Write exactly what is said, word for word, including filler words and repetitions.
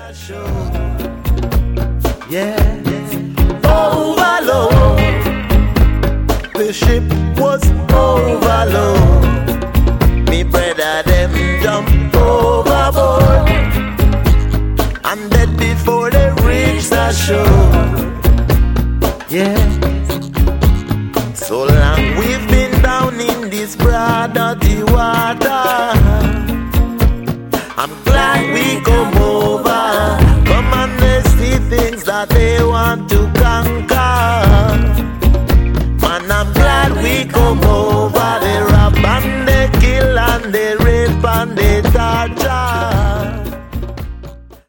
Yeah, overload. The ship was overload. Me brother them jump overboard, and dead before they reach the shore. Yeah, so long we've been down in this broad dirty water. I'm glad we come over. Come and let's see things that they want to